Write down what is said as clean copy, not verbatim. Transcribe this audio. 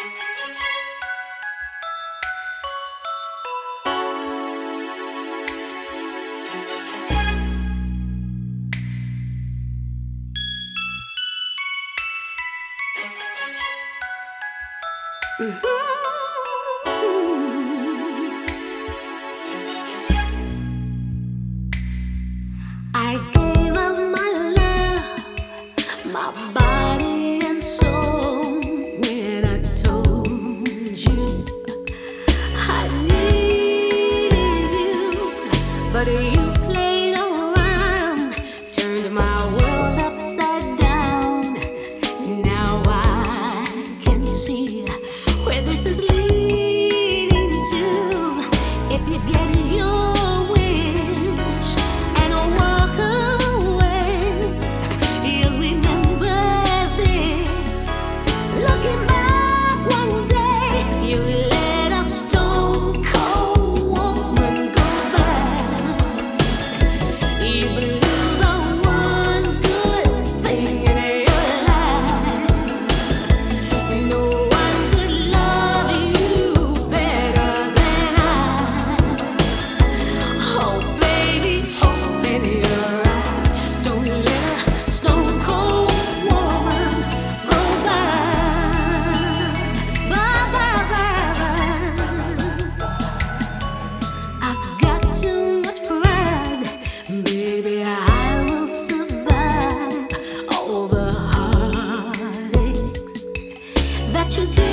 I gave up my love, my body and soul when I told you I needed you, but you played around, turned my world upside down. Now I can see where this is leading to. If you get your wish and walk away, you'll remember this. Looking back one day, you let a stone cold woman go by. You blew the one good thing in your life. No one could love you better than I. Oh, baby, open your eyes. Don't let a stone cold woman go by. Bye, bye, bye, bye. I've got too much pride. Baby, I will survive all the heartaches that you give.